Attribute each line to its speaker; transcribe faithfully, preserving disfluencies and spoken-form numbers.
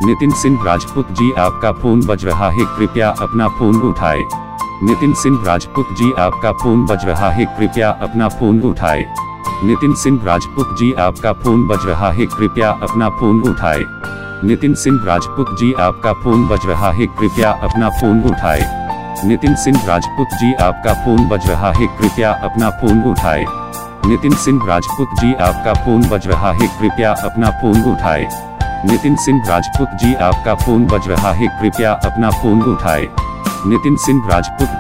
Speaker 1: नितिन सिंह राजपूत जी आपका फोन बज रहा है, कृपया अपना फोन उठाएं। नितिन सिंह राजपूत जी आपका फोन बज रहा है, कृपया अपना फोन उठाएं। नितिन सिंह राजपूत जी आपका फोन बज रहा है, कृपया अपना फोन उठाएं। नितिन सिंह राजपूत जी आपका फोन बज रहा है, कृपया अपना फोन उठाएं। नितिन सिंह राजपूत जी आपका फोन बज रहा है, कृपया अपना फोन उठाएं। नितिन सिंह राजपूत जी आपका फोन बज रहा है, कृपया अपना फोन उठाएं। नितिन सिंह राजपूत जी आपका फोन बज रहा है, कृपया अपना फोन उठाएं। नितिन सिंह राजपूत